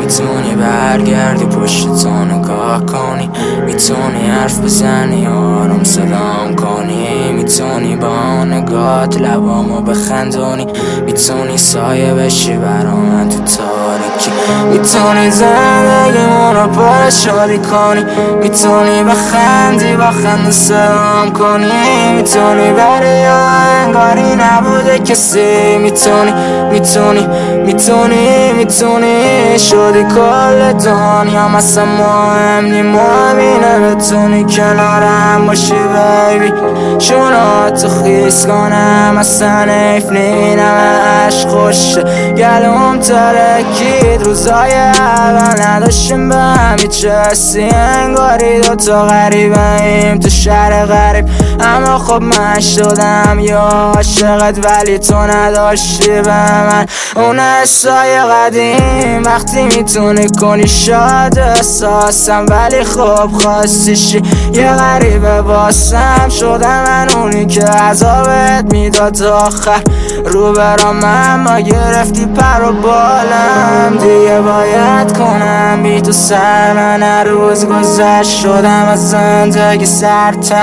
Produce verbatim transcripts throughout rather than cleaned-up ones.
میتونی برگردی پشت تو نگاه کنی، میتونی حرف بزنی آرام سلام کنی، میتونی با نگات لبامو بخندونی، میتونی سایه بشی برا من تو تاریکی، میتونی زندگیمون رو پر شادی کنی، میتونی بخندی با خنده سلام کنی، میتونی بری یا انگاری نبوده کسی، میتونی میتونی میتونی میتونی شدی کل دنیا مثلا مهم نی، مهم اینه بتونی کنارم باشی بیبی، شوناتو خیس کنم اصلا حیف نی، نمه عشق خوشه گلوم ترکید، روزای اول نداشتیم به هم هیچ حسی، انگاری دوتا غریبه ایم تو شهر غریب، اما خب من شدم یا عاشقت ولی تو نداشتی به من اون حسای قدیم، وقتی میتونی کنی شاد احساسم ولی خب خواستیشی یه غریبه باسم، شدم من اونی که عذابت میداد تا آخر، رو برام اما گرفتی پر و بالم، دیگه باید کنم بی تو سر من، هر روز گذشت شدم از زندگی سرتر،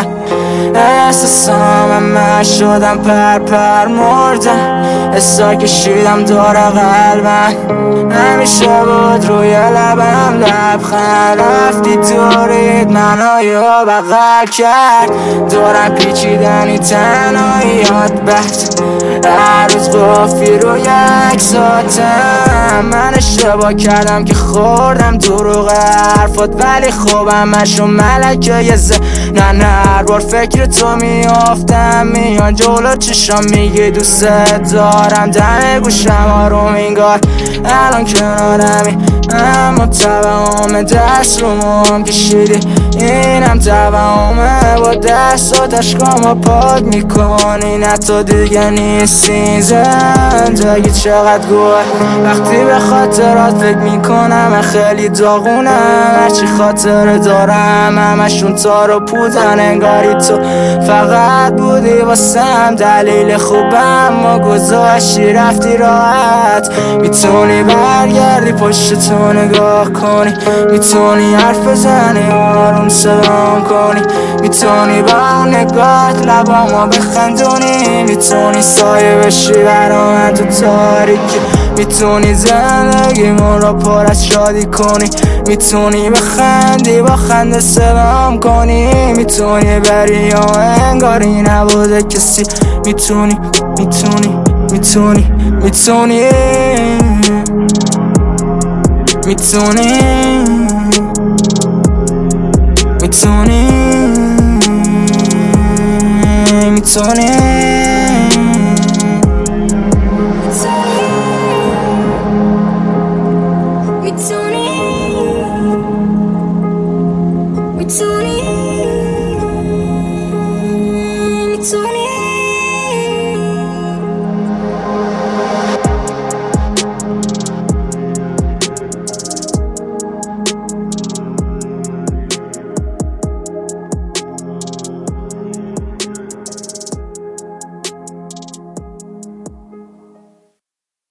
احساسام همه شدم پر پر مردم، حسا کشیدم دور قلبم، همیشه بود روی لبم لبخند، رفتی دورید منو یا بغل کرد، دورم پیچیدنی تنهاییات بد، هر روز قافی رو یک ساعتم، من اشتباه کردم که خوردم دروغ حرفات ولی خوب همشون ملکه یه زه، نه نه هر بار فکر تو میافتم میان جلو چشام میگی دوست دارم، دم گوشم آروم انگار الان کنارمی، اما توهم دست رو مهم کشیدی، اینم توهمه با دست و تشکامو پاک میکنی، نه تو دیگه نیستی زندگی چقدر گوه، وقتی به خاطرات فکر میکنم خیلی داغونم، هرچی خاطر دارم همشون تار و پودن، انگاری تو فقط بودی واسم دلیل خوبم، ما گذاشتی رفتی راحت، میتونی برگردی پشت تو نگاه کنی، میتونی حرف بزنی آروم سلام کنی، میتونی با نگات لبامو بخندونی، میتونی سایه بشی برا من تو تاریکی، میتونی زندگیمون رو پر از شادی کنی، میتونی بخندی با خنده سلام کنی، میتونی بری یا انگاری نبوده کسی، میتونی میتونی میتونی میتونی میتونی میتونی میتونی